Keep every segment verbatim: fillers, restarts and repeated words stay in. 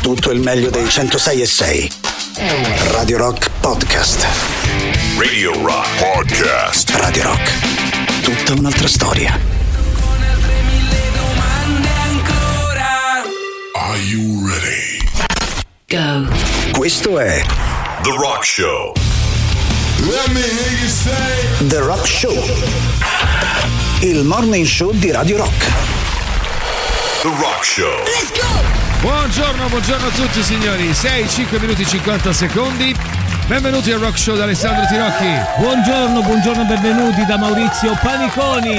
tutto il meglio dei centosei e sei. Radio Rock Podcast. Radio Rock Podcast. Radio Rock. Tutta un'altra storia. Are you ready? Go. Questo è The Rock Show. Let me hear you say The Rock Show. Il morning show di Radio Rock. The Rock Show. Let's go! Buongiorno, buongiorno a tutti signori. sei, cinque minuti e cinquanta secondi. Benvenuti al Rock Show da Alessandro Tirocchi. Buongiorno, buongiorno, benvenuti da Maurizio Paniconi.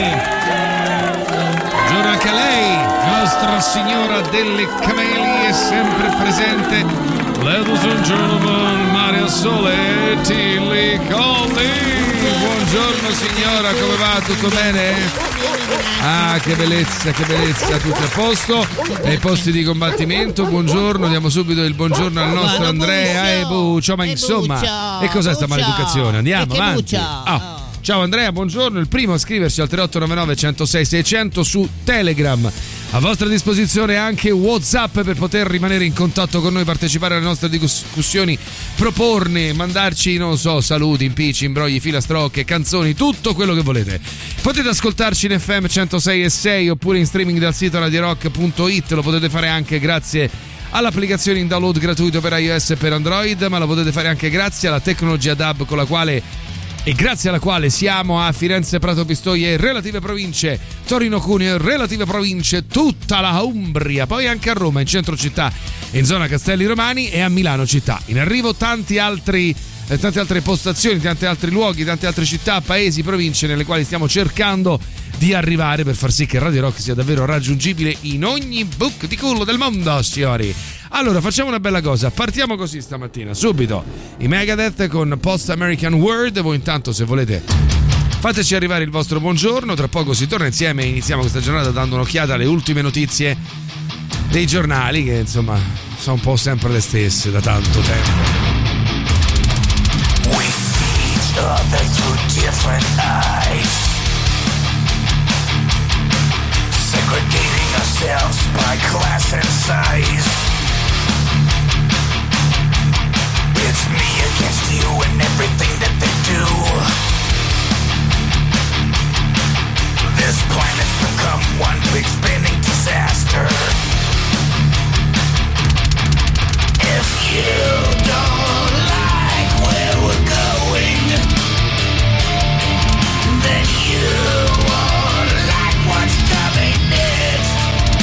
Buongiorno anche a lei, Nostra Signora delle Camelie è sempre presente. Ladies and gentlemen, Maria Soletti Licoli. Buongiorno signora, come va? Tutto bene? Ah, che bellezza, che bellezza, tutto a posto. Ai posti di combattimento, buongiorno, diamo subito il buongiorno al nostro Andrea e Buccio, ma insomma, e cos'è sta maleducazione? Andiamo avanti. Ah. Ciao Andrea, buongiorno, il primo a scriverci al tre otto nove nove, uno zero sei, sei zero zero su Telegram. A vostra disposizione anche WhatsApp per poter rimanere in contatto con noi, partecipare alle nostre discussioni, proporne, mandarci, non so, saluti, impicci, imbrogli, filastrocche, canzoni, tutto quello che volete. Potete ascoltarci in F M centosei e sei oppure in streaming dal sito radio rock punto it, lo potete fare anche grazie all'applicazione in download gratuito per iOS e per Android, ma lo potete fare anche grazie alla tecnologia D A B con la quale e grazie alla quale siamo a Firenze, Prato, Pistoia e relative province, Torino, Cuneo e relative province, tutta la Umbria, poi anche a Roma, in centro città, in zona Castelli Romani e a Milano città. In arrivo tanti altri, eh, tante altre postazioni, tanti altri luoghi, tante altre città, paesi, province nelle quali stiamo cercando di arrivare per far sì che Radio Rock sia davvero raggiungibile in ogni buco di culo del mondo, signori. Allora, facciamo una bella cosa, partiamo così stamattina, subito, i Megadeth con Post American World. Voi intanto, se volete, fateci arrivare il vostro buongiorno, tra poco si torna insieme e iniziamo questa giornata dando un'occhiata alle ultime notizie dei giornali, che insomma sono un po' sempre le stesse da tanto tempo. We see each other through different eyes, segregating ourselves by class and size. It's me against you and everything that they do. This planet's become one big spinning disaster. If you don't like where we're going, then you won't like what's coming next.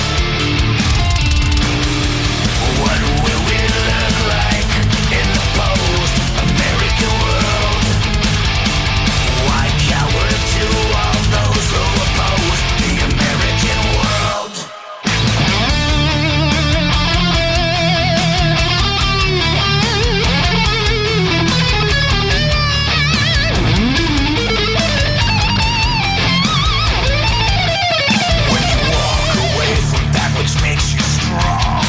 What will we look like in the post-American world? Why coward to all those who oppose the American world? When you walk away from that which makes you strong,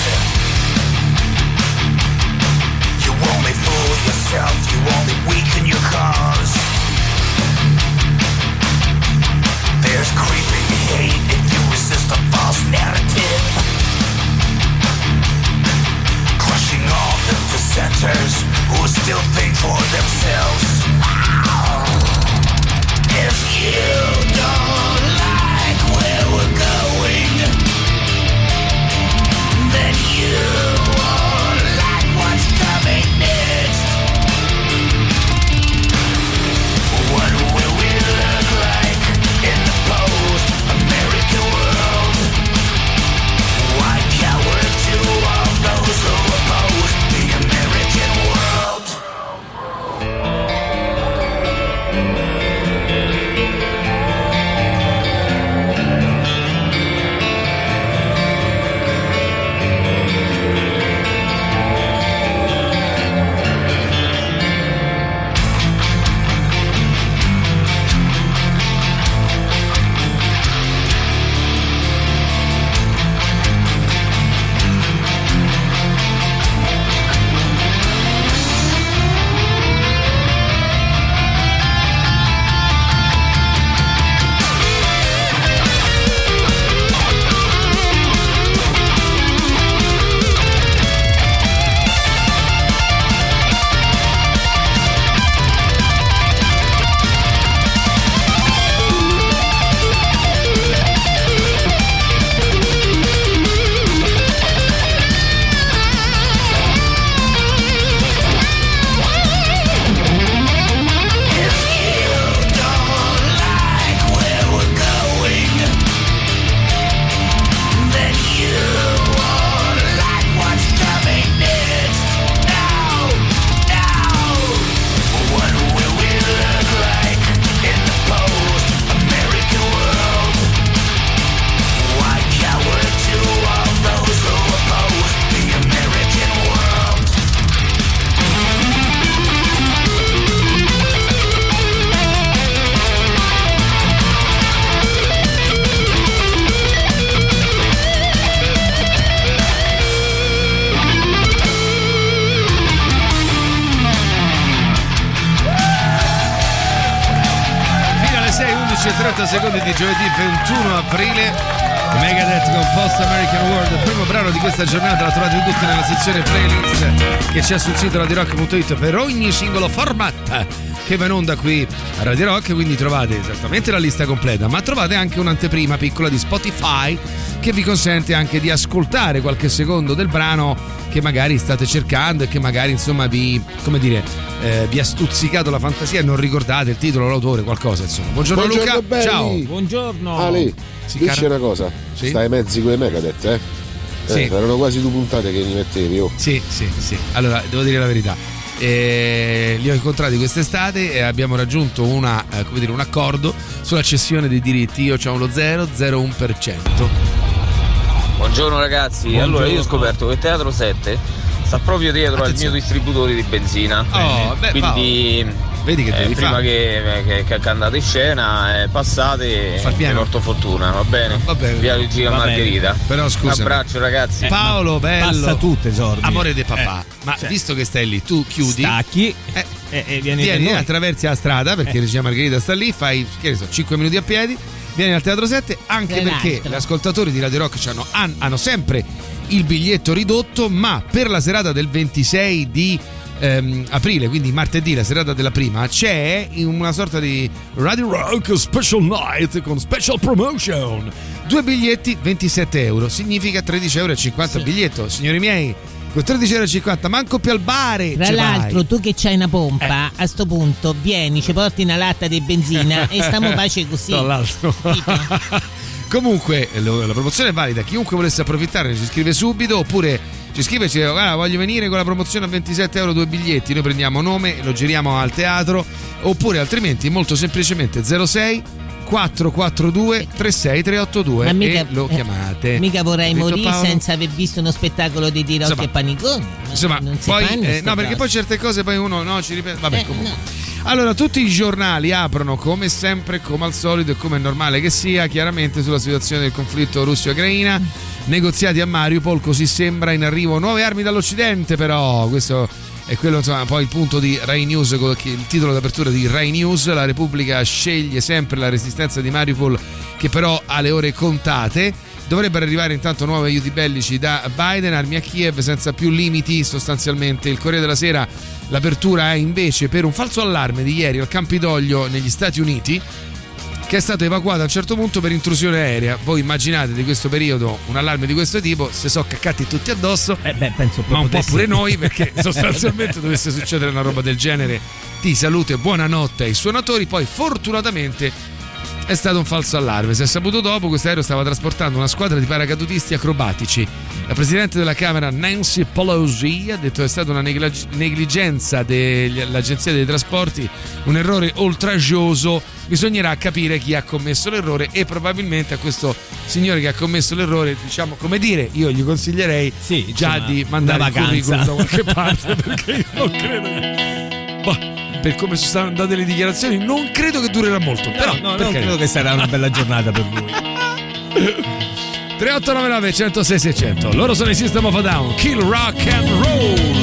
you only fool yourself, you only weaken your cause. There's creeping hate if you resist a false narrative, crushing all the dissenters who still think for themselves. If you don't like where we're going, then you won't like what's coming next. What will we look like in the post-American world? Why coward to all those who oppose the American world? undici e trenta secondi di giovedì ventuno aprile. Megadeth con Post American World, il primo brano di questa giornata, la trovate tutti nella sezione playlist che c'è sul sito radio rock punto it per ogni singolo format che va in onda qui a Radio Rock, quindi trovate esattamente la lista completa, ma trovate anche un'anteprima piccola di Spotify che vi consente anche di ascoltare qualche secondo del brano che magari state cercando e che magari insomma vi, come dire, eh, vi ha stuzzicato la fantasia e non ricordate il titolo, l'autore, qualcosa insomma. Buongiorno, Buongiorno Luca, belli. Ciao. Buongiorno. Ali, Sì, dici caro. una cosa, Sì? stai mezzi con i Megadeth, eh? Sì. Eh, erano quasi due puntate che li mettevi, oh. Sì, sì, sì. Allora, devo dire la verità. Eh, li ho incontrati quest'estate e abbiamo raggiunto una, eh, come dire, un accordo sulla cessione dei diritti. Io ho lo zero virgola zero uno per cento. Buongiorno ragazzi, Buongiorno. allora io ho scoperto che Teatro sette sta proprio dietro Attenzione. al mio distributore di benzina. Oh, beh, quindi vedi che eh, devi prima fare. che, che, che andate in scena eh, passate Far e piano. porto fortuna, va bene? Va bene. Via Regina Va bene. Margherita. Però scusa. Un abbraccio ragazzi. Paolo, bello. Passa tu, tesoro. Amore di papà. Eh, Ma cioè, visto che stai lì, tu chiudi. stacchi Eh, e, e vieni, vieni, da noi. attraversi la strada perché Eh. Regina Margherita sta lì, fai che ne so, cinque minuti a piedi, vieni al Teatro sette, anche Tra perché l'altro. gli ascoltatori di Radio Rock c'hanno- han- hanno sempre il biglietto ridotto, ma per la serata del ventisei di ehm, aprile, quindi martedì, la serata della prima, c'è una sorta di Radio Rock Special Night con special promotion. Due biglietti, ventisette euro, significa tredici e cinquanta euro Sì. biglietto, signori miei. Con tredici e cinquanta manco più al bare. Tra ce l'altro, vai. tu che c'hai una pompa, a sto punto vieni, ci porti una latta di benzina e stiamo pace così. Tra l'altro. Comunque lo- la promozione è valida, chiunque volesse approfittare ci scrive subito oppure ci scrive e ci dice guarda voglio venire con la promozione a ventisette euro due biglietti, noi prendiamo nome, lo giriamo al teatro, oppure altrimenti molto semplicemente zero sei quattrocentoquarantadue trentasei Ma mica- e lo eh, chiamate. Mica vorrei Detto morire Paolo? senza aver visto uno spettacolo di Tirocchi Insomma, e Paniconi. Ma Insomma, non si poi fanno eh, ste no, perché cose. poi certe cose poi uno no ci ripete. Vabbè, Eh, comunque. no. Allora, tutti i giornali aprono come sempre, come al solito e come è normale che sia, chiaramente sulla situazione del conflitto Russia-Ucraina. Negoziati a Mariupol, così sembra, in arrivo nuove armi dall'Occidente, però questo è quello, insomma, poi il punto di Rai News, il titolo d'apertura di Rai News. La Repubblica sceglie sempre la resistenza di Mariupol, che però ha le ore contate. Dovrebbero arrivare intanto nuovi aiuti bellici da Biden, armi a Kiev senza più limiti sostanzialmente. Il Corriere della Sera, l'apertura è invece per un falso allarme di ieri al Campidoglio negli Stati Uniti, che è stato evacuato a un certo punto per intrusione aerea. Voi immaginate di questo periodo un allarme di questo tipo, se so caccati tutti addosso, Eh beh, penso ma un po' potesse- pure noi, perché sostanzialmente dovesse succedere una roba del genere, ti saluto e buonanotte ai suonatori. Poi fortunatamente è stato un falso allarme, si è saputo dopo. Questo aereo stava trasportando una squadra di paracadutisti acrobatici. La presidente della Camera Nancy Pelosi ha detto che è stata una neglig- negligenza dell'agenzia dei trasporti, un errore oltraggioso. Bisognerà capire chi ha commesso l'errore e probabilmente a questo signore che ha commesso l'errore, diciamo, come dire, io gli consiglierei Sì, già insomma, di mandare una il vacanza. curriculum da qualche parte, perché io non credo che... Boh, per come sono state andate le dichiarazioni non credo che durerà molto, però No, no, per non carità. credo che sarà una bella giornata per lui. tre otto nove nove uno zero sei sei zero zero. Loro sono i System of a Down, Kill Rock and Roll.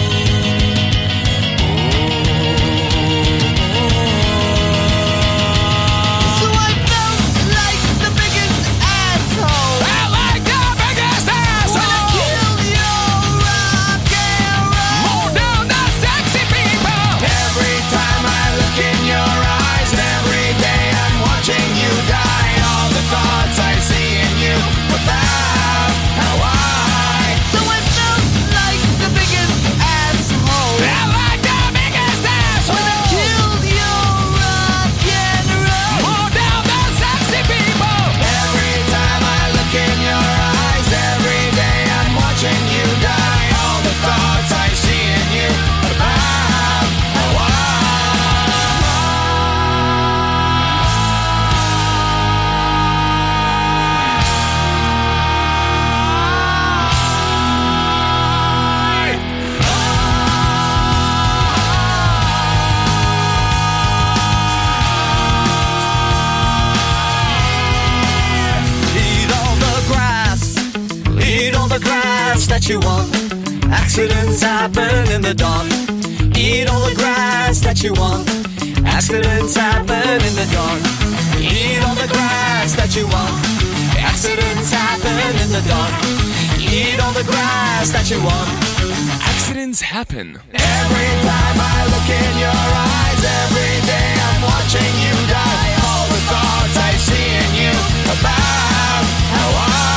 That you want. Accidents happen in the dawn. Eat all the grass that you want. Accidents happen in the dark. Eat all the grass that you want. Accidents happen in the dark. Eat all the grass that you want. Accidents happen. Every time I look in your eyes, every day I'm watching you die. All the thoughts I see in you about how I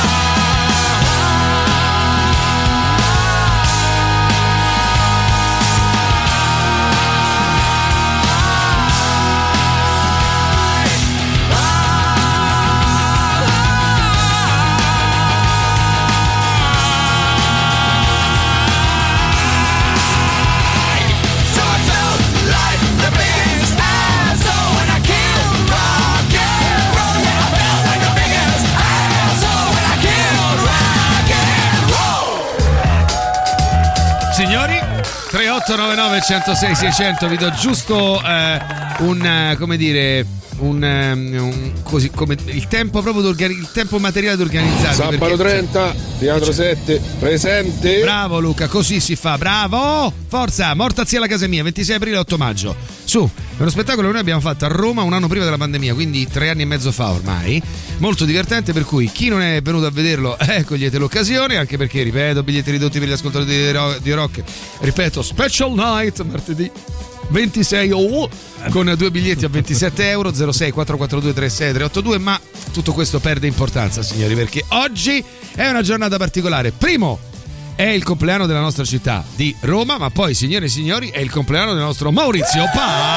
Signori, tre otto nove nove uno zero sei sei zero zero, vi do giusto eh, un eh, come dire un, um, un così come il tempo proprio il tempo materiale di organizzarvi. Sabato trenta, Teatro sette, presente. Bravo Luca, così si fa, bravo! Forza, Morta zia alla casa mia, ventisei aprile otto maggio. Su, è uno spettacolo che noi abbiamo fatto a Roma un anno prima della pandemia, quindi tre anni e mezzo fa ormai. Molto divertente, per cui chi non è venuto a vederlo, eh, cogliete l'occasione, anche perché, ripeto, biglietti ridotti per gli ascoltatori di rock, di rock. Ripeto, Special Night, martedì ventisei oh, con due biglietti a ventisette euro, zero sei quattro quattro due tre sei tre otto due, ma tutto questo perde importanza, signori, perché oggi è una giornata particolare. Primo, è il compleanno della nostra città di Roma, ma poi, signore e signori, è il compleanno del nostro Maurizio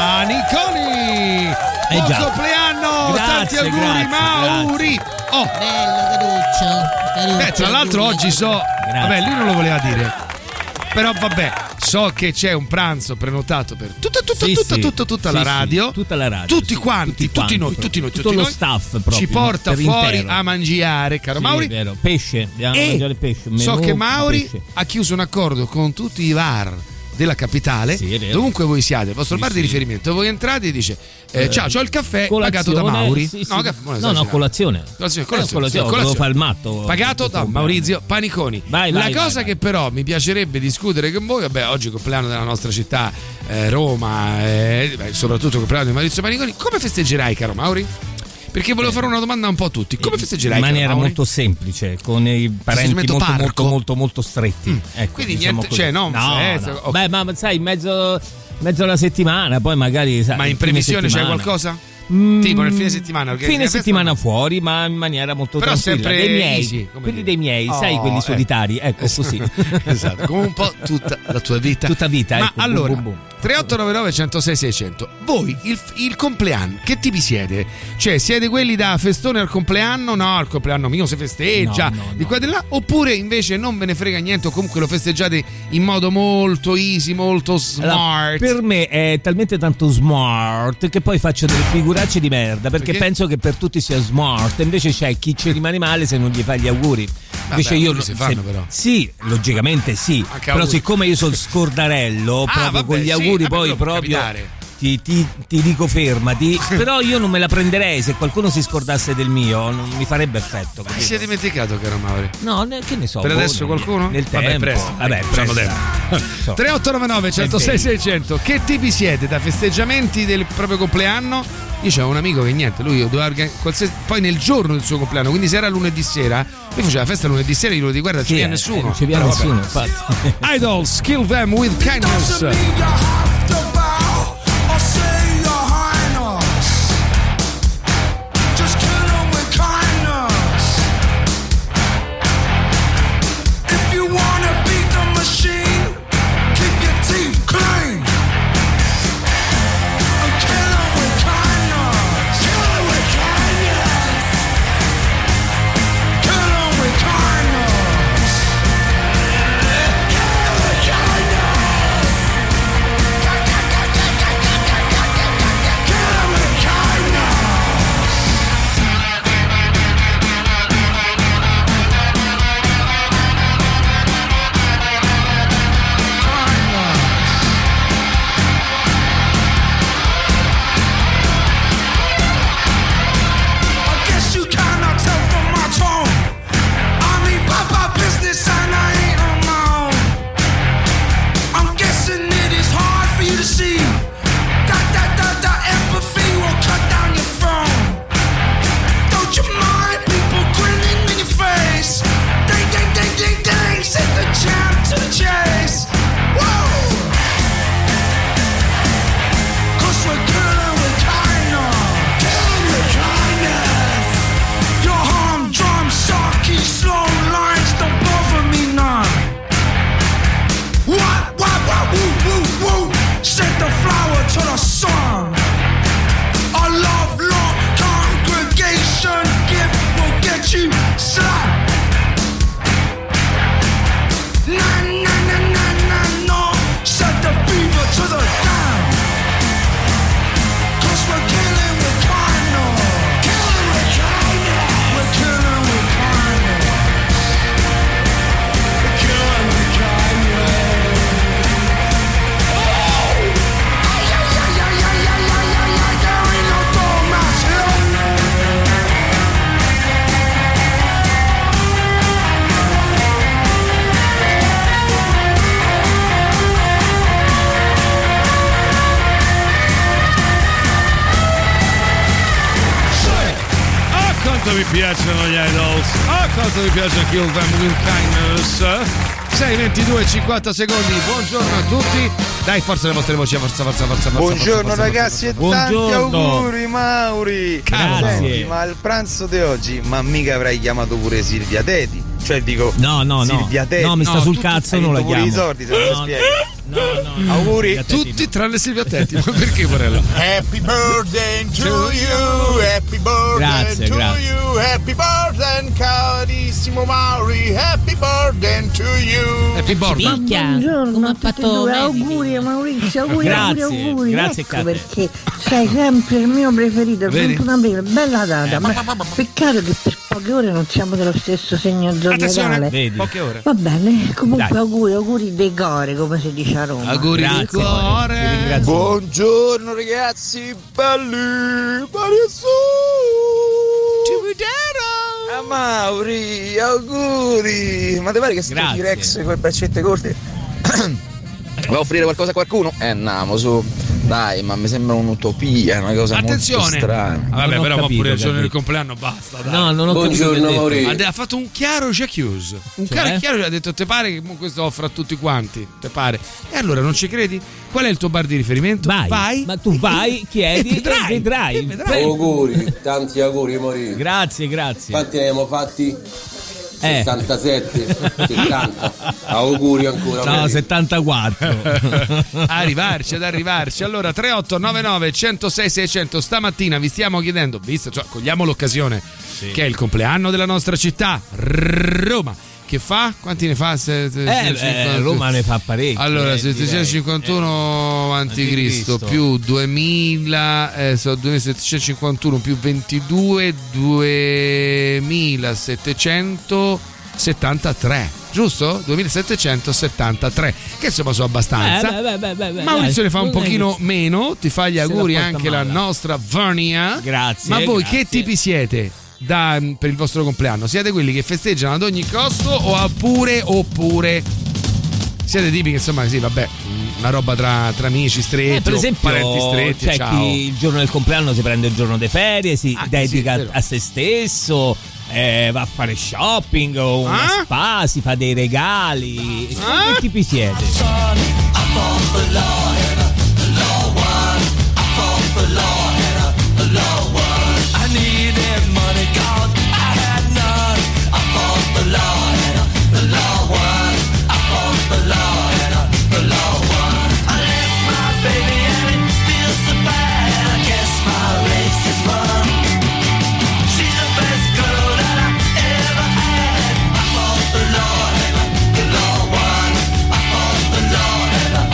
Paniconi. Eh Buon già. compleanno, Grazie, tanti auguri, grazie, Mauri. Oh. Bello, Caruccio. Caruccio, Beh, tra l'altro auguri. oggi so, vabbè, lui non lo voleva dire. Però vabbè, so che c'è un pranzo prenotato per tutta tutta Sì, tutta sì. tutta tutta Sì, la sì, radio. tutta la radio, Tutti sì, quanti, tutti tutti, quanti, noi, proprio. tutti noi, Tutto tutti lo noi. staff proprio, ci porta per fuori intero. a mangiare, caro Sì, Mauri. è vero. Pesce, andiamo a E mangiare pesce. so menù, che Mauri pesce. ha chiuso un accordo con tutti i bar della capitale, Sì, è vero. dovunque voi siate, il vostro Sì, bar di sì. riferimento, voi entrate e dice eh, Eh, ciao, c'ho il caffè colazione, pagato da Mauri. sì, sì. No, caffè, buona no, no, esagerato. colazione. Colazione, Eh, colazione, colazione, colazione. volevo fare il matto. Pagato da Maurizio Paniconi. Vai, La vai, cosa vai, vai. che però mi piacerebbe discutere con voi, vabbè, oggi è il compleanno della nostra città, eh, Roma, eh, beh, soprattutto il compleanno di Maurizio Paniconi. Come festeggerai, caro Mauri? Perché volevo fare una domanda un po' a tutti. Come festeggerai? In maniera caro Mauri? molto semplice, con i parenti Festeggiamento molto, molto, parco? molto, molto stretti. Mm. Ecco, Quindi diciamo niente, così. cioè, no, no, festa, no. ok. Beh, ma sai, in mezzo, mezzo alla settimana, poi magari. Sai, Ma in fine previsione c'è settimana. qualcosa? Mm, Tipo nel fine settimana organizzi fine la festa, settimana no? fuori, ma in maniera molto Però tranquilla. sempre Dei miei, easy, come quelli dire. dei miei, sai, Oh, quelli eh. solitari, ecco così. Esatto, come un po' tutta la tua vita. Tutta vita, Ma ecco, allora, boom, boom, boom. tre otto nove nove uno zero sei sei zero zero, voi il, il compleanno, che tipi siete? Cioè, siete quelli da festone al compleanno? No, il compleanno mio si festeggia, No, no, di no. qua e di là. Oppure invece non ve ne frega niente o comunque lo festeggiate in modo molto easy, molto smart? Allora, per me è talmente tanto smart che poi faccio delle figuracce di merda perché, Perché? penso che per tutti sia smart, invece c'è chi ci rimane male se non gli fai gli auguri. Invece io auguri si fanno, però. Sì, logicamente sì, Anche però auguri. siccome io sono scordarello, Ah, proprio vabbè, con gli sì, auguri vabbè, poi però può proprio capitare. ti, ti, ti dico fermati, però io non me la prenderei se qualcuno si scordasse del mio, non mi farebbe effetto. Chi capito? si è dimenticato, caro Mauri? No, ne- che ne so. Per boh, adesso non- qualcuno? Nel Vabbè, tempo. presto. Vabbè, Facciamo presto. So. tre otto nove nove uno zero sei sei zero zero, che tipi siete da festeggiamenti del proprio compleanno? Io c'avevo un amico che niente, lui doveva organi- qualsiasi, poi nel giorno del suo compleanno, quindi se era lunedì sera, lui faceva la festa lunedì sera e io gli dico guarda, non ci Sì, viene eh, nessuno. non ci viene Però vabbè. nessuno, infatti. Idols, kill them with kindness. Kindness. mi piacciono gli Idols. Ah, quanto mi piace Kill Them With Kindness. sei ventidue e cinquanta secondi. Buongiorno a tutti. Dai, forza le vostre voci, forza, forza, forza. Buongiorno forza, ragazzi forza, forza. e tanti auguri Mauri. Grazie. Senti, ma il pranzo di oggi, ma mica avrai chiamato pure Silvia Teti? Cioè dico No, no, no. Silvia Teti. No, mi sta no, sul tu, cazzo, tu non la pure chiamo. i soldi, se non lo No, spieghi. No, no, auguri tutti tranne Silvia Tetti. Ma perché, Porello? Happy birthday to you, happy birthday Grazie, to grazie. you, happy birthday carissimo Mauri, happy birthday to you. Happy birthday. Buongiorno a tutti e due, auguri Maurizio, auguri, Grazie, auguri, auguri. grazie, Ecco Katia. perché sei sempre il mio preferito, il Vedi? ventuno aprile, bella data, ma peccato che per poche ore non siamo dello stesso segno Attenzione, zodiacale. Vedi? poche ore. Va bene, comunque Dai. auguri, auguri di core, come si dice a Roma. Auguri di Grazie, cuore. ti ringrazio. Buongiorno ragazzi, belli, Mario su. A Mauri, auguri. Ma ti pare che sto Grazie. T-Rex con le braccette corte? Va a offrire qualcosa a qualcuno? Eh andiamo su. Dai, ma mi sembra un'utopia, una cosa Attenzione. molto strana. Ah, vabbè, Non ho però ma capito, pure il giorno del capito. compleanno basta, dai. No, non ho Buongiorno, capito che hai Mauri. detto. Ha, ha fatto un chiaro Jacques. Un Cioè? chiaro chiaro, ha detto: te pare che mo questo offra a tutti quanti? Te pare? E allora non ci credi? Qual è il tuo bar di riferimento? Vai, ma tu vai, chiedi e vedrai. e vedrai. E vedrai. Auguri, tanti auguri Mauri. Grazie, grazie. Quanti ne abbiamo fatti? Eh. settantasette, settanta. Auguri ancora. No, Mauri. settantaquattro. Arrivarci, ad arrivarci. Allora, tre otto nove nove uno zero sei sei zero zero. Stamattina vi stiamo chiedendo, visto, cioè, cogliamo l'occasione che è il compleanno della nostra città, Roma. Che fa? Quanti ne fa? Eh, eh, Roma ne fa parecchi. Allora, eh, settecentocinquantuno avanti Cristo più duemila, eh, so, duemilasettecentocinquantuno più ventidue, duemilasettecentosettantatré, giusto? duemilasettecentosettantatré, che insomma sono abbastanza. Eh, beh, beh, beh, beh, Maurizio dai, ne fa un non è pochino che- meno, ti fa gli se auguri la porta anche la male. nostra Vernia. Grazie. Ma voi grazie. che tipi siete? Da, per il vostro compleanno siete quelli che festeggiano ad ogni costo o oppure oppure siete tipi che insomma sì vabbè una roba tra, tra amici stretti Eh, per o esempio, parenti stretti c'è ciao. chi il giorno del compleanno si prende il giorno di ferie, si Ah, dedica sì, è vero. a se stesso, eh, va a fare shopping o una Ah? spa, si fa dei regali. Ah? Che tipi siete? I needed money, God, I had none. I fought the law and the law won. I fought the law and the law won. I left my baby and it feels so bad. I guess my race is run. She's the best girl that I ever had. I fought the law and the law won. I fought the law and the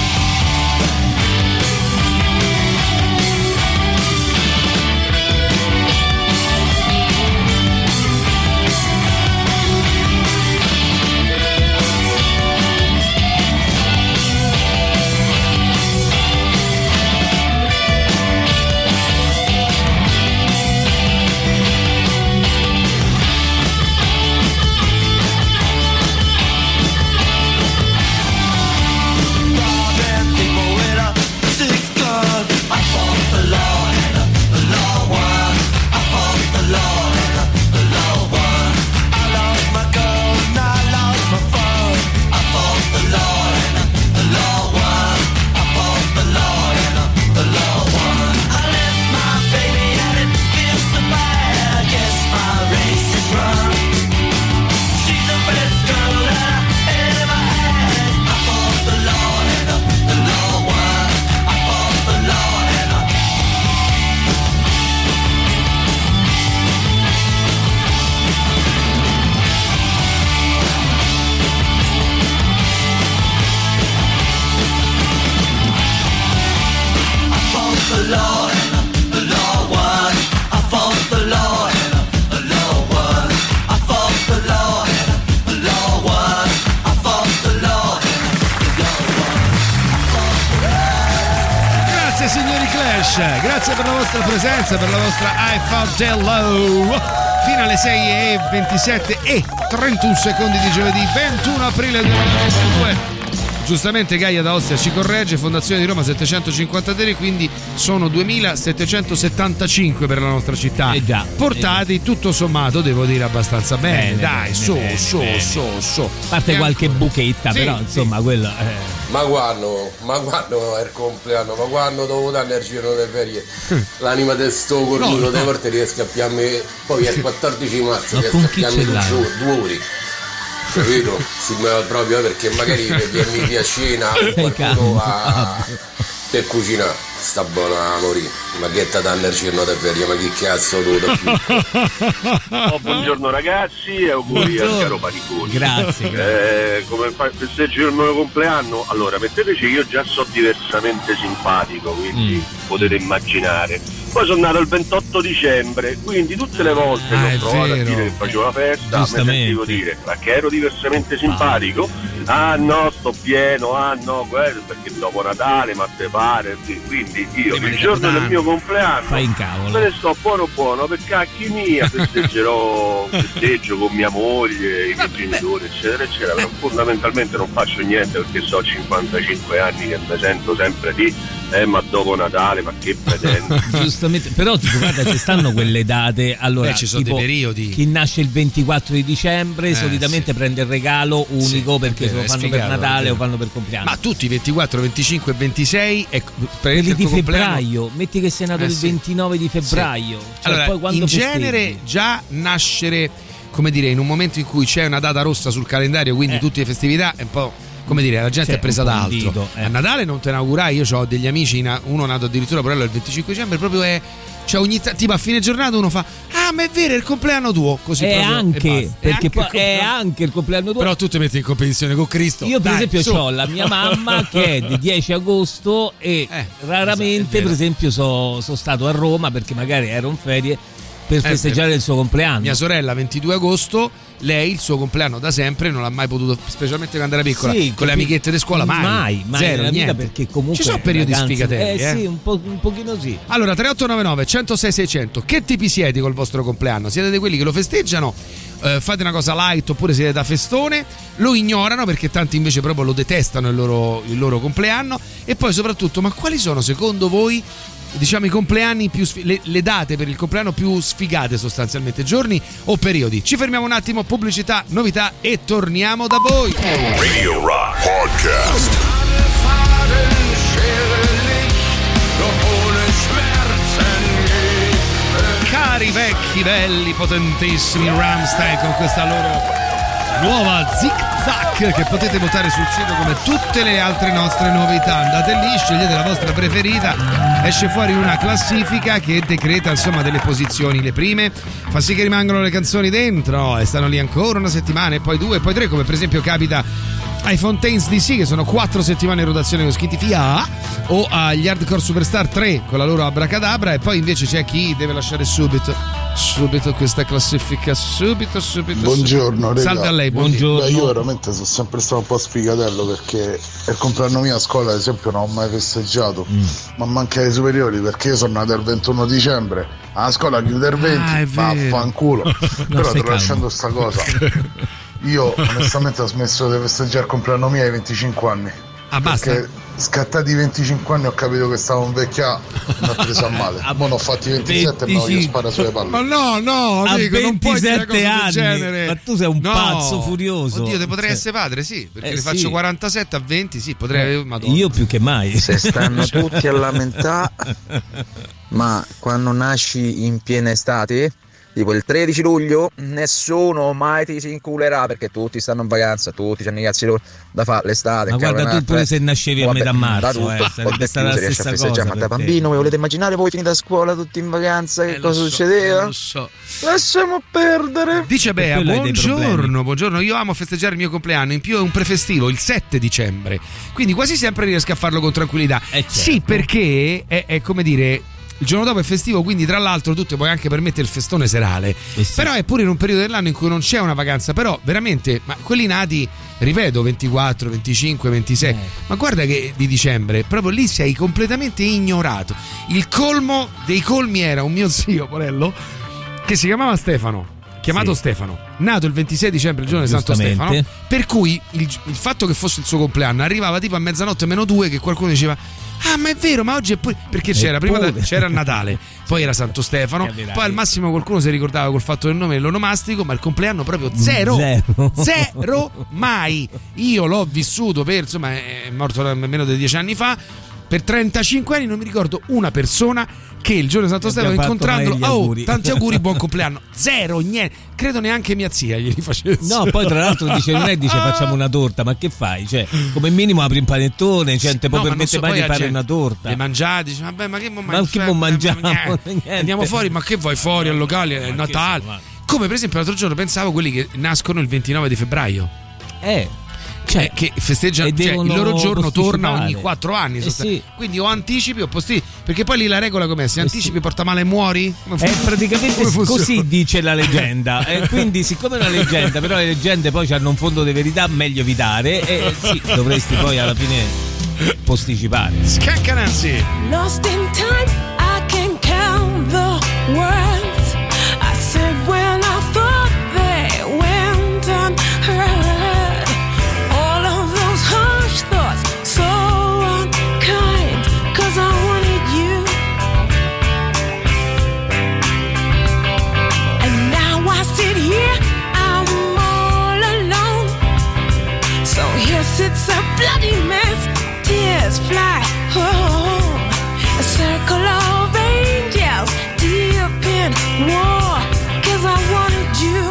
Grazie signori Clash, grazie per la vostra presenza, per la vostra I Fought the Low. Fino alle sei e ventisette e trentuno secondi di giovedì ventuno aprile duemilaventidue. giustamente Gaia da Ostia ci corregge, Fondazione di Roma settecentocinquanta euro, quindi sono duemilasettecentosettantacinque per la nostra città. Eh già, portati eh. tutto sommato, devo dire, abbastanza bene, bene dai, bene, su, bene, su, bene. su, su. A parte e qualche ancora. buchetta, Sì, però sì. insomma quello eh. Ma quando, ma quando è il compleanno, ma quando devo dare il giro delle ferie, l'anima del sto cornuto No, no. delle volte riesco a piarmi, poi è il quattordici marzo Ma riesco con a chi piarmi ce l'hai? due, due ore, capito? Si muove proprio perché magari per piarmi a cena qualcuno a per cucinare, sta buona a morire, ma che ti danno il giorno delle ferie, ma che cazzo tu da più? Oh, buongiorno ragazzi e auguri al caro Paniconi. Grazie, grazie. Eh, come fa festeggio il mio compleanno? Allora, metteteci che io già so diversamente simpatico, quindi Mm. potete immaginare. Poi sono nato il ventotto dicembre, quindi tutte le volte Ah, che è ho provato a vero. dire che facevo la festa, mi Giustamente. sentivo dire ma che ero diversamente simpatico. Ah no, sto pieno, ah no, quello perché dopo Natale, ma te pare, sì. Quindi io Prima il di giorno del Capodanno. mio compleanno Fai in cavolo. me ne sto buono buono per cacchi mia, festeggerò, festeggio con mia moglie, i miei genitori, eccetera, eccetera, però fondamentalmente non faccio niente perché so cinquantacinque anni che mi sento sempre lì, eh ma dopo Natale, ma che pretendo? Giustamente, però tipo, guarda, ci stanno quelle date. Allora, Beh, ci sono tipo, dei periodi. chi nasce il ventiquattro di dicembre Eh, solitamente sì. prende il regalo unico Sì, perché è se lo vero, è fanno sfigato, per Natale è vero. o fanno per compleanno. Ma tutti ventiquattro, venticinque e ventisei è quelli il di tuo compleanno. febbraio, metti che sei nato Eh, il sì. ventinove di febbraio. Cioè, Allora, poi quando in festeggi? genere già nascere, come dire, in un momento in cui c'è una data rossa sul calendario, quindi Eh. tutte le festività è un po', come dire, la gente Cioè, è presa un po' da altro. indito, eh. A Natale non te ne augurai, io ho degli amici, na- uno nato addirittura Porello il venticinque dicembre, proprio è, cioè ogni ta- tipo a fine giornata uno fa "Ah, ma è vero, è il compleanno tuo", così è proprio, e anche basta. perché anche poi il compleanno- è anche il compleanno tuo. Però tu ti metti in competizione con Cristo. Io per Dai, esempio su. ho la mia mamma che è di dieci agosto e Eh, raramente è vero. per esempio sono stato a Roma perché magari ero in ferie per Eh, festeggiare il suo compleanno. Mia sorella ventidue agosto, lei il suo compleanno da sempre non l'ha mai potuto, specialmente quando era piccola, Sì, con le capi- amichette di scuola, mai, mai, mai zero, nella vita, niente. perché comunque ci sono periodi ragazzi, sfigatelli, eh, eh. sì, un, po', un pochino sì. Allora, tre otto nove nove uno zero sei sei zero zero, che tipi siete col vostro compleanno? Siete di quelli che lo festeggiano? Eh, fate una cosa light oppure siete da festone? Lo ignorano perché tanti invece proprio lo detestano il loro, il loro compleanno? E poi soprattutto, ma quali sono secondo voi, diciamo, i compleanni più sfi- le, le date per il compleanno più sfigate sostanzialmente, giorni o periodi? Ci fermiamo un attimo, pubblicità, novità e torniamo da voi. Radio Rock Podcast. Cari vecchi, belli, potentissimi Rammstein con questa loro nuova Zig Zag che potete votare sul sito come tutte le altre nostre novità. Andate lì, scegliete la vostra preferita, esce fuori una classifica che decreta insomma delle posizioni. Le prime fa sì che rimangano le canzoni dentro e stanno lì ancora una settimana e poi due e poi tre, come per esempio capita ai Fontaines D C che sono quattro settimane in rotazione con scritti F I A, o agli Hardcore Superstar tre con la loro Abracadabra, e poi invece c'è chi deve lasciare subito subito questa classifica, subito subito Buongiorno, subito. regà. Salve a lei, buongiorno. Beh, io veramente sono sempre stato un po' sfigatello perché il compleanno mio a scuola ad esempio non ho mai festeggiato, Mm. ma manca ai superiori perché io sono nato il ventuno dicembre, a scuola chiude il venti, Ah, è vero. vaffanculo. Però stai tralasciando sta cosa, io onestamente ho smesso di festeggiare il compleanno mio ai venticinque anni. Ah, basta? Perché scattati i venticinque anni ho capito che stavo invecchiando, mi ha preso a male. Mo ne ho fatti ventisette e me voglio sparare sulle palle. Ma no, no, A dico, non puoi dire ventisette cose del anni, genere. ma tu sei un No. pazzo furioso. Oddio, te potrei Cioè, essere padre, sì, perché eh, ne sì. faccio quarantasette a venti, sì, potrei avere, Madonna. Io più che mai. Se stanno tutti a lamentare, ma quando nasci in piena estate, tipo il tredici luglio, nessuno mai ti si inculerà perché tutti stanno in vacanza, tutti hanno i cazzi loro da fare l'estate. Ma guarda, tu pure se nascevi a Vabbè, metà marzo, da tutto, eh, sarebbe vabbè, stata la chiuso, riesci a stessa festeggiare, cosa ma da per te. bambino vi volete immaginare voi finite a scuola tutti in vacanza, che Eh, cosa lo so, succedeva? eh, lo so. Lasciamo perdere. Dice Per Bea, quello hai dei problemi. buongiorno, buongiorno, io amo festeggiare il mio compleanno, in più è un prefestivo, il sette dicembre, quindi quasi sempre riesco a farlo con tranquillità. Eh, certo. Sì, perché è, è come dire, il giorno dopo è festivo, quindi tra l'altro tu ti puoi anche permettere il festone serale, Eh sì. però è pure in un periodo dell'anno in cui non c'è una vacanza, però veramente, ma quelli nati, ripeto, ventiquattro, venticinque, ventisei, Eh. ma guarda che di dicembre, proprio lì sei completamente ignorato. Il colmo dei colmi era un mio zio, Porello, che si chiamava Stefano, chiamato sì. Stefano, nato il ventisei dicembre, il giorno di Santo Stefano, per cui il, il fatto che fosse il suo compleanno arrivava tipo a mezzanotte meno due che qualcuno diceva ah ma è vero, ma oggi è pure, perché c'era prima da, c'era il Natale, poi era Santo Stefano, poi al massimo qualcuno si ricordava col fatto del nome e l'onomastico, ma il compleanno proprio zero zero, zero mai. Io l'ho vissuto per, insomma, è morto meno di dieci anni fa, per trentacinque anni non mi ricordo una persona che il giorno di Santo Stefano incontrandolo oh, auguri. tanti auguri, buon compleanno, zero, niente, credo neanche mia zia glieli facesse. No, poi tra l'altro dice non è dice facciamo una torta, ma che fai? Cioè, come minimo apri un panettone, cioè, te può no, permettere so, mai di fare gente, una torta. Le mangiate, dice vabbè, ma che mo ma che mo mangiamo? Andiamo fuori, ma che vuoi fuori al locale, è Natale. Come per esempio l'altro giorno pensavo quelli che nascono il ventinove di febbraio. Eh Cioè, che festeggiano, cioè, il loro giorno torna ogni quattro anni, eh sì. quindi o anticipi o posti, perché poi lì la regola com'è? Se eh anticipi sì. porta male e muori? È praticamente così dice la leggenda, e quindi siccome è una leggenda, però le leggende poi hanno un fondo di verità, meglio evitare, e sì, dovresti poi alla fine posticipare. Scacca Nancy. Lost in time, I can count the words I said when I thought they went unheard. It's a bloody mess, tears fly home. A circle of angels deep in war, 'cause I wanted you.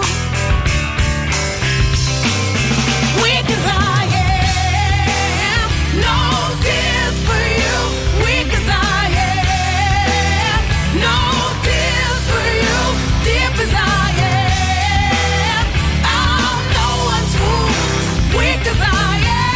Weak as I am, no tears for you. Weak as I am, no tears for you. Deep as I am, I'm no one's fool. Weak as I am.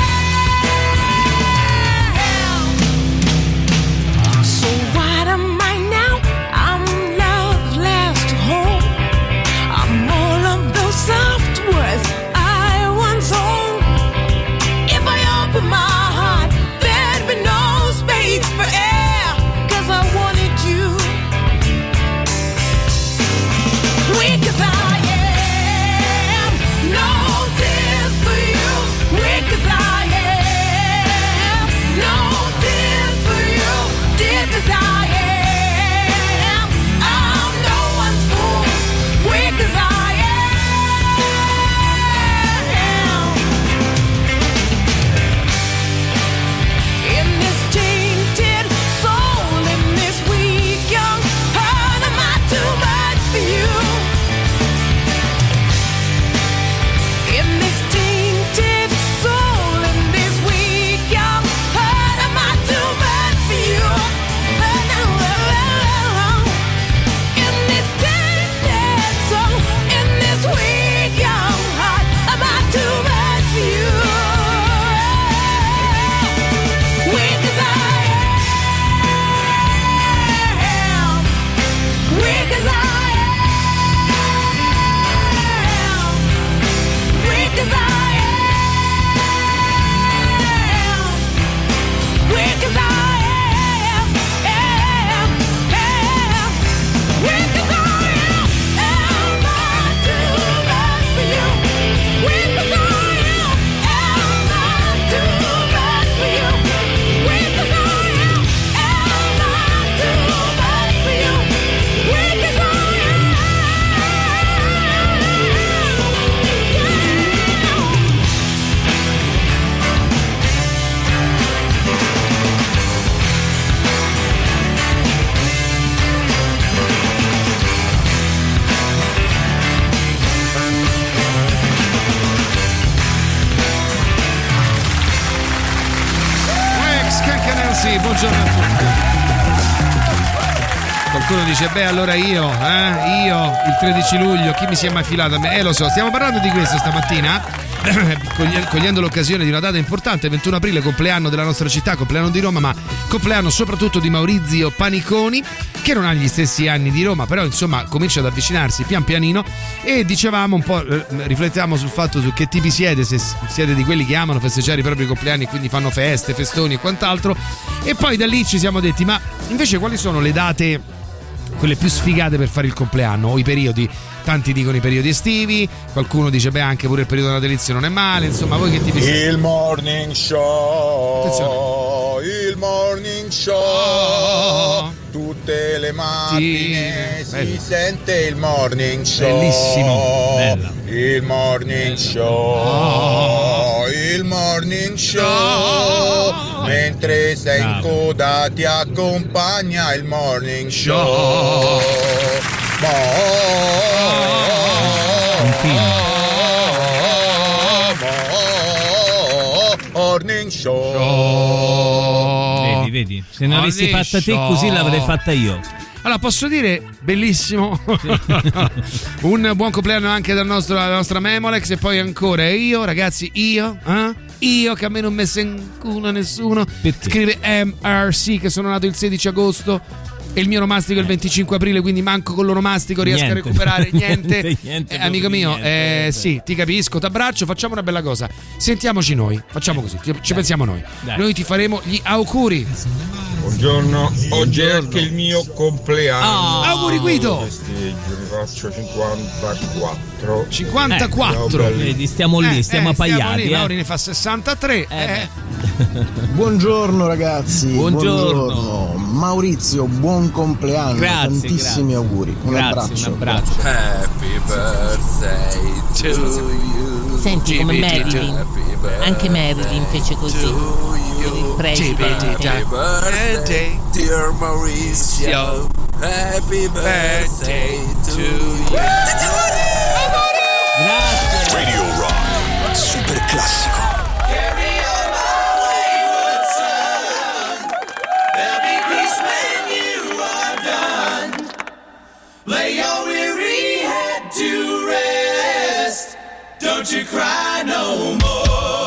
Buongiorno a tutti. Qualcuno dice beh allora io eh, io il tredici luglio chi mi si è mai filato a me? Eh lo so, stiamo parlando di questo stamattina cogliendo l'occasione di una data importante, ventuno aprile, compleanno della nostra città, compleanno di Roma, ma compleanno soprattutto di Maurizio Paniconi, che non ha gli stessi anni di Roma, però insomma comincia ad avvicinarsi pian pianino, e dicevamo un po', eh, riflettiamo sul fatto su che tipi siete, se siete di quelli che amano festeggiare i propri compleanni e quindi fanno feste, festoni e quant'altro, e poi da lì ci siamo detti ma invece quali sono le date quelle più sfigate per fare il compleanno, o i periodi. Tanti dicono i periodi estivi, qualcuno dice beh anche pure il periodo natalizio non è male, insomma voi che tipi siete? Il morning show. Attenzione. Il morning show. Oh. Tutte le mattine sì. si sente il morning show. Bellissimo. Bella. Il morning show. Oh. Il morning show. Oh. Mentre sei Bravo. in coda ti accompagna il morning show. Oh. Morning show. Vedi, vedi, se non avessi fatta te così l'avrei fatta io. Allora posso dire bellissimo sì. Un buon compleanno anche dal nostro, dalla nostra Memolex. E poi ancora io ragazzi, io eh? Io che a me non messa in culo nessuno. Perché? Scrive M R C che sono nato il sedici agosto e il mio onomastico è il venticinque aprile, quindi manco con l'onomastico riesco niente. a recuperare niente, niente eh, amico mio niente, eh, sì ti capisco, t'abbraccio, facciamo una bella cosa, sentiamoci noi, facciamo così, ci Dai. pensiamo noi Dai. Noi ti faremo gli auguri. Buongiorno, oggi è anche il mio compleanno. Oh. Auguri Guido. Mi faccio cinquantaquattro. cinquantaquattro. Eh, Vedi, stiamo lì, eh, stiamo eh, appaiati. Stiamo lì, eh. Mauri ne fa sessantatré. Eh, eh. Buongiorno ragazzi. Buongiorno. Buongiorno. Maurizio, buon compleanno. Grazie, tantissimi grazie. auguri. Un grazie, abbraccio. Un abbraccio. Happy birthday to you. Senti come Marilyn. Anche Marilyn fece così. Presidente. Happy birthday, dear Maurizio. Happy birthday to you. Grazie. Radio Rock, super classico. Lay your weary head to rest. Don't you cry no more.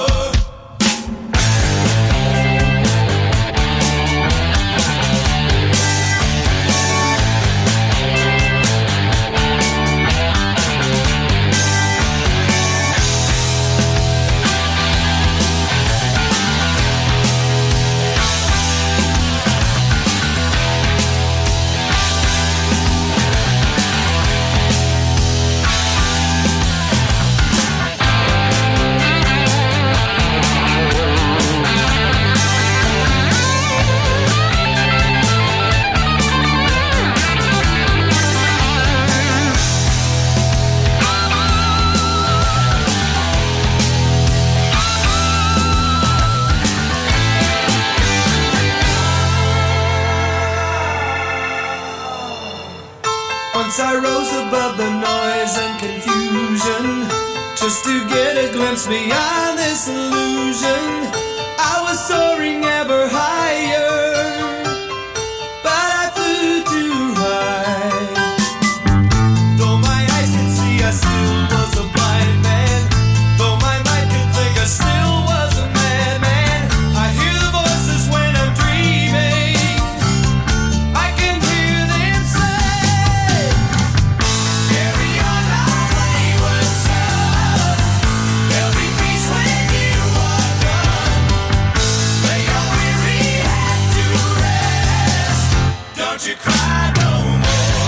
Once I rose above the noise and confusion, just to get a glimpse beyond this illusion. I was soaring ever higher, but I flew too high. Though my eyes could see, I still was a blind man. Though my mind could think, I still was a madman. I hear the voices when I'm dreaming. I can hear them say, carry on my wayward son. There'll be peace when you are done. Lay your weary head to rest. Don't you cry no more.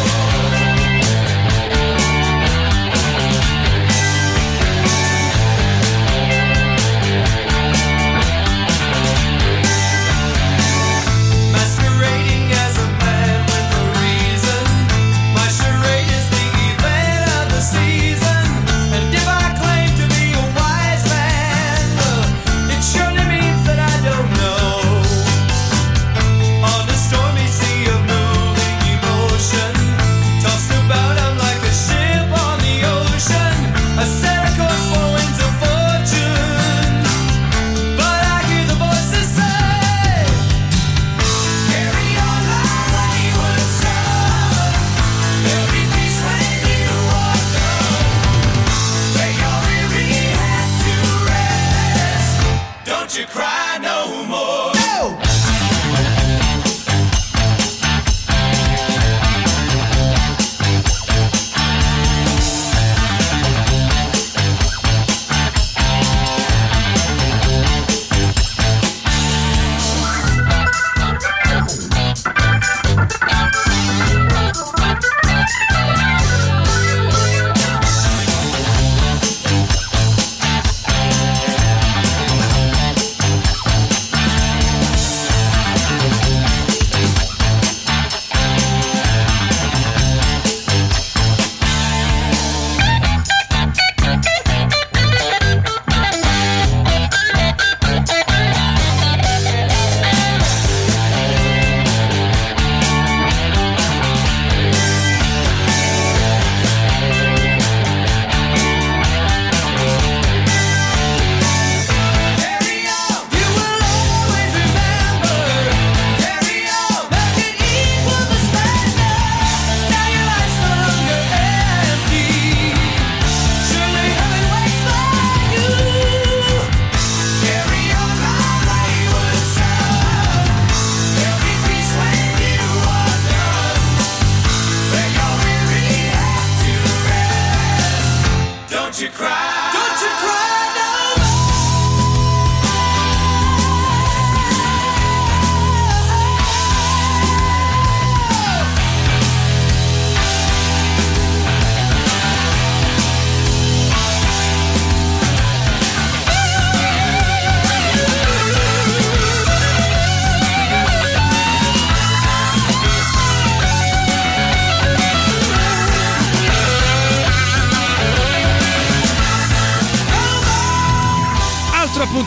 Masquerading as a man with a reason. My charade is the event of the season. And if I claim to be a wise man, uh, it surely means that I don't know. On the stormy sea of moving emotion, tossed about I'm like a ship on the ocean. I set a course for winds of fortune, but I hear the voices say, carry on my wayward son. There'll be peace when you are done. Lay your weary head to rest. Don't you cry no more. No!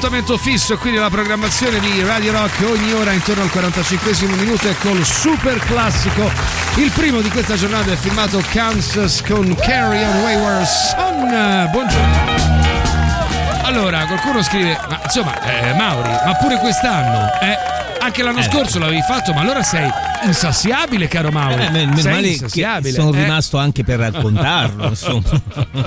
appuntamento fisso qui nella programmazione di Radio Rock ogni ora intorno al quarantacinquesimo minuto e col super classico. Il primo di questa giornata è firmato Kansas con Carry On Wayward Son. Buongiorno. Allora, qualcuno scrive, ma insomma, eh, Mauri, ma pure quest'anno, eh, anche l'anno eh. scorso l'avevi fatto, ma allora sei insaziabile, caro Mauri. Eh, meno sei male insaziabile. Che sono eh. rimasto anche per raccontarlo, insomma.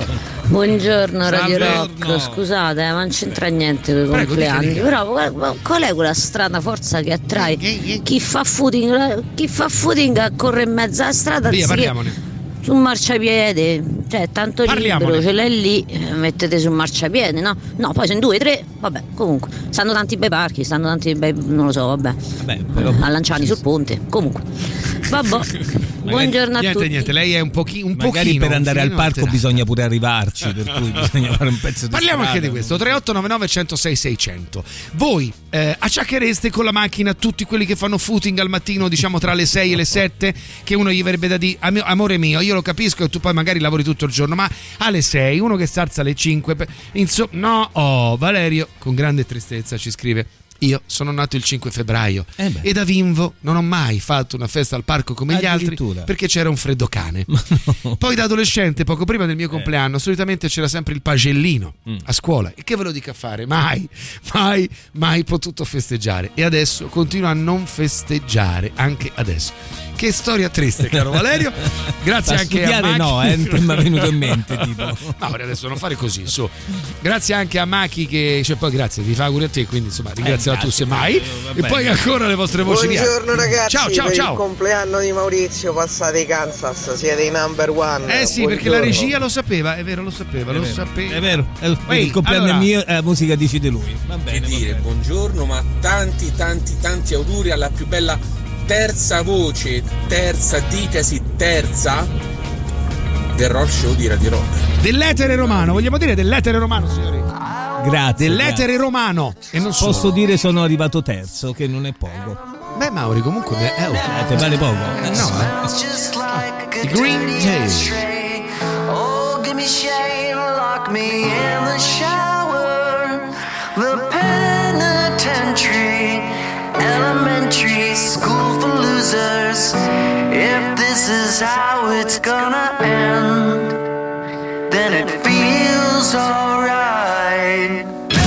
Buongiorno Radio Buongiorno. Rock, scusate, eh, ma non c'entra niente con i Prego, compleanni, dica, dica. però qual, qual è quella strana forza che attrae chi fa footing, chi fa footing a correre in mezzo alla strada? Via, anziché parliamone. Sul marciapiede, cioè tanto Parliamone. libero, ce l'hai lì, eh, mettete sul marciapiede, no? No, poi sono due, tre, vabbè, comunque, stanno tanti bei parchi, stanno tanti bei, non lo so, vabbè, Vabbè, però... allanciati sul ponte, comunque, vabbè, buongiorno a niente, tutti. Niente, lei è un, pochi, un Magari pochino. per andare al parco alterato. bisogna pure arrivarci, per cui bisogna fare un pezzo di Parliamo strada. anche di questo. tre otto nove nove uno zero sei sei zero zero. Voi eh, acciacchereste con la macchina tutti quelli che fanno footing al mattino, diciamo tra le sei e le sette, che uno gli verrebbe da dire "Am- amore mio, io lo capisco e tu poi magari lavori tutto il giorno, ma alle sei uno che sta alza alle cinque, insomma, no, oh, Valerio con grande tristezza ci scrive: io sono nato il cinque febbraio Eh beh. e da Vinvo non ho mai fatto una festa al parco come gli altri Addirittura. perché c'era un freddo cane. Poi da adolescente, poco prima del mio compleanno, solitamente c'era sempre il pagellino Mm. a scuola. E che ve lo dica a fare? Mai, mai, mai potuto festeggiare. E adesso continuo a non festeggiare, anche adesso. Che storia triste, caro Valerio. Grazie Da anche a studiare Machi. no, eh, non mi è venuto in mente, tipo. No, adesso non fare così, su. Grazie anche a Machi che, cioè poi grazie, vi fa auguri a te, quindi insomma ringrazio Eh, a tu grazie, semmai. va E bene. poi ancora le vostre voci di Buongiorno ragazzi, Ciao, ciao, per ciao. il compleanno di Maurizio passate Kansas, siete i number one. Eh sì, perché la Buongiorno. regia lo sapeva, è vero, lo sapeva, È lo vero, sapeva. È vero, è, Ehi, il compleanno allora- è mio e la musica decide lui. Va bene, Che va dire, bene. buongiorno, ma tanti tanti tanti auguri alla più bella terza voce, terza, dicasi terza del rock show di Radio Rock. Dell'etere romano, vogliamo dire dell'etere romano, signori? Grazie. Dell'etere grazie. romano. E non solo. Posso dire sono arrivato terzo, che non è poco. Beh, Mauri, comunque è oh. Eh, te pare poco? Eh, no, eh. I Green Day. Oh, give me shade, lock me in the shower. The penitentiary, elementary school for losers. If this is how it's gonna end, then it feels alright.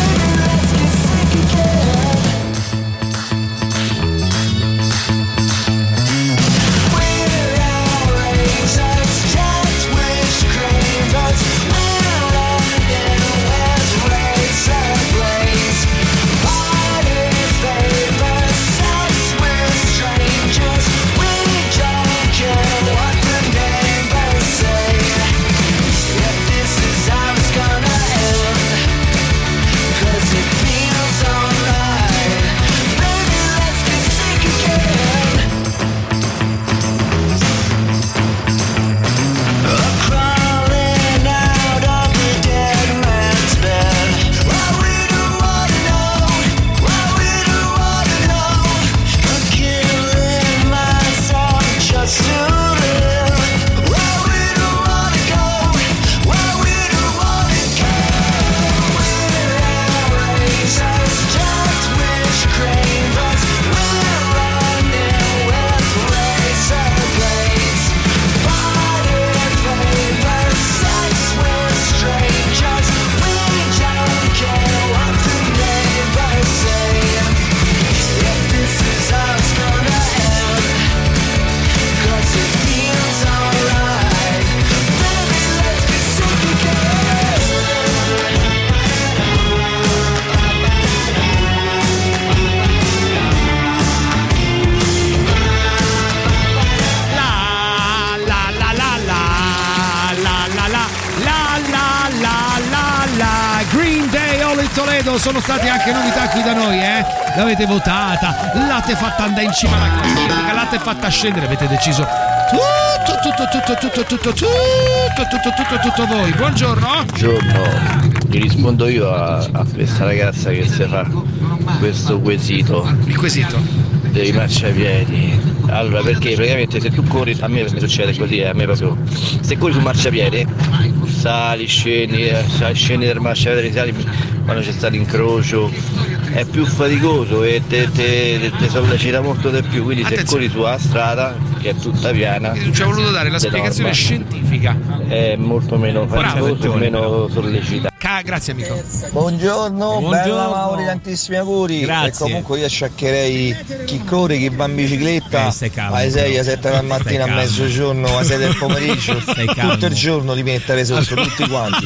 Toledo sono stati anche novità qui da noi, eh? L'avete votata, l'avete fatta andare in cima alla classifica, l'avete fatta scendere, avete deciso tutto, tutto, tutto, tutto, tutto, tutto, tutto, tutto, tutto, tutto voi. Buongiorno. Buongiorno, gli rispondo io a, a questa ragazza che si fa questo quesito. Il quesito? Dei marciapiedi. Allora, perché praticamente se tu corri, a me mi succede così, eh, a me proprio, se corri sul marciapiede, sali, scendi, eh, sali, scendi dal marciapiede, sali, quando c'è stato l'incrocio è più faticoso e te, te, te sollecita molto di più, quindi se corri sulla strada che è tutta piana ci ha voluto dare la spiegazione norma, scientifica, è molto meno faticoso e meno sollecita. Ca- grazie amico. Buongiorno, Buongiorno. bella Mauri, tantissimi auguri. Grazie. E comunque io sciaccherei chi corre, chi va in bicicletta Eh, stai calmo, alle sei, alle sette della mattina, a calmo. mezzogiorno, alle sei del pomeriggio, Stai calmo. tutto il giorno li mettere sotto, tutti quanti.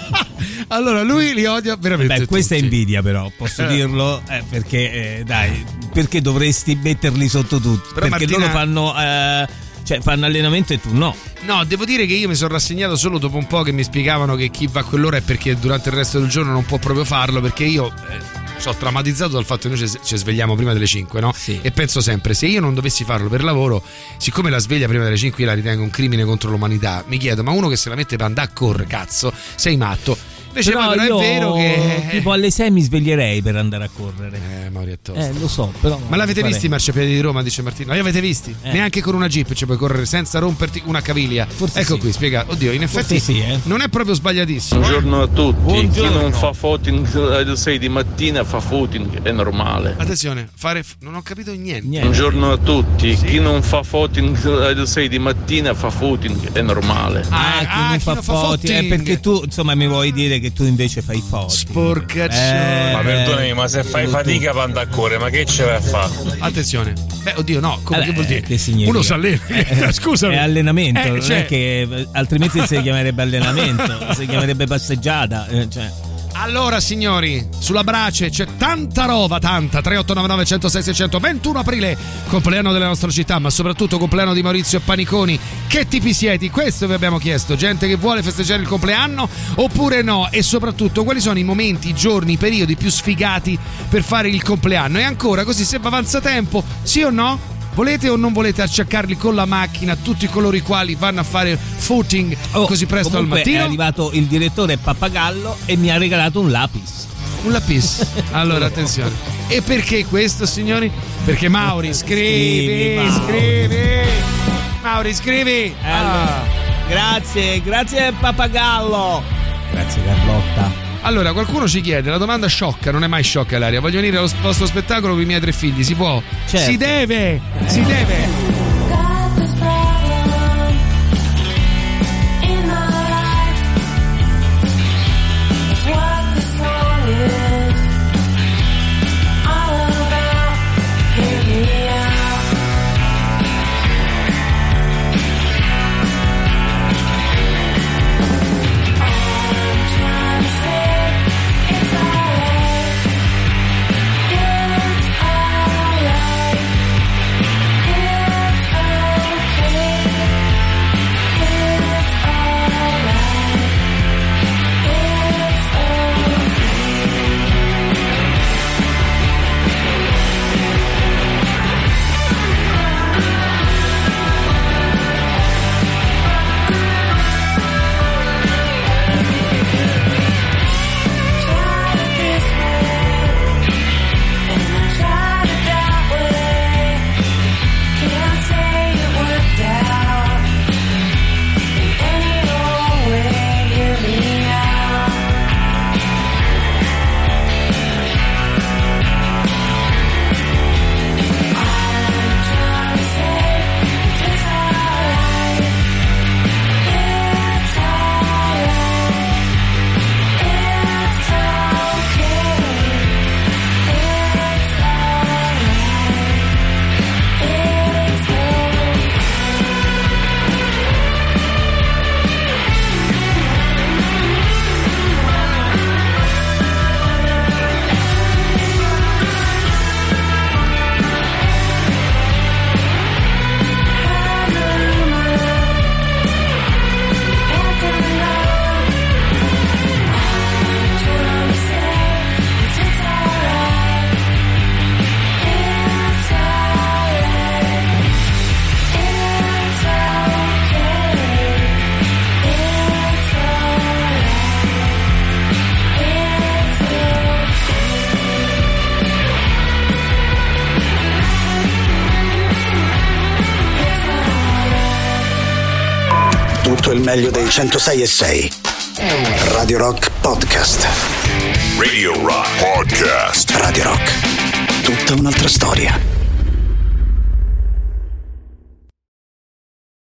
Allora lui li odia veramente. Beh, questa è tutti. invidia, però posso Eh. dirlo, eh, perché eh, dai, perché dovresti metterli sotto tutti? Però Perché Martina- loro fanno eh, cioè fanno allenamento e tu no. No, devo dire che io mi sono rassegnato solo dopo un po' che mi spiegavano che chi va a quell'ora è perché durante il resto del giorno non può proprio farlo, perché io eh, sono traumatizzato dal fatto che noi ci, ci svegliamo prima delle cinque, no? Sì. E penso sempre, se io non dovessi farlo per lavoro, siccome la sveglia prima delle cinque io la ritengo un crimine contro l'umanità, mi chiedo, ma uno che se la mette per andare a correre, cazzo, sei matto? Invece però no, però io, è vero che tipo alle sei mi sveglierei per andare a correre. Eh, Mauri è tosto. Eh, lo so, però Ma l'avete farei. visti i marciapiedi di Roma, dice Martino? Li avete visti? Eh. Neanche con una Jeep ci puoi correre senza romperti una caviglia. Forse ecco sì. qui, spiega. Oddio, in effetti Forse sì, eh. non è proprio sbagliatissimo. Buongiorno a tutti, Buongiorno. chi non fa footing alle sei di mattina fa footing, è normale. Attenzione, fare f- non ho capito niente. Buongiorno a tutti, Sì. chi non fa footing alle sei di mattina fa footing, è normale. Ah, chi non fa foti, è perché tu insomma mi vuoi dire che tu invece fai foti. Sporcaccione. Eh, Ma perdonami, ma se fai tu- fatica per andare a correre, ma che ce vai a fare? Attenzione. Beh, oddio, no, come Vabbè, che vuol dire? che significa? Uno si allena. Eh, Scusami. È allenamento, Eh, non cioè- è che altrimenti si chiamerebbe allenamento, si chiamerebbe passeggiata, eh, cioè. Allora signori, sulla brace c'è tanta roba, tanta. Tre otto nove nove uno zero sei sei zero zero. ventuno aprile, compleanno della nostra città, ma soprattutto compleanno di Maurizio Paniconi. Che tipi siete? Questo vi abbiamo chiesto. Gente che vuole festeggiare il compleanno oppure no? E soprattutto quali sono i momenti, i giorni, i periodi più sfigati per fare il compleanno? E ancora così, se avanza tempo, sì o no? Volete o non volete acciaccarli con la macchina tutti coloro i quali vanno a fare footing Oh, così presto al comunque mattino? È arrivato il direttore Pappagallo e mi ha regalato un lapis. Un lapis. Allora attenzione. E perché questo, signori? Perché Mauri scrivi, Scrivi, scrivi. Mauri scrivi. Allora, grazie, grazie Pappagallo. Grazie Carlotta. Allora, qualcuno ci chiede, la domanda sciocca, non è mai sciocca Ilaria, voglio venire allo vostro spettacolo con i miei tre figli, si può? Certo. Si deve, si deve. Tutto il meglio dei centosei e sei. Radio Rock Podcast. Radio Rock Podcast. Radio Rock. Tutta un'altra storia.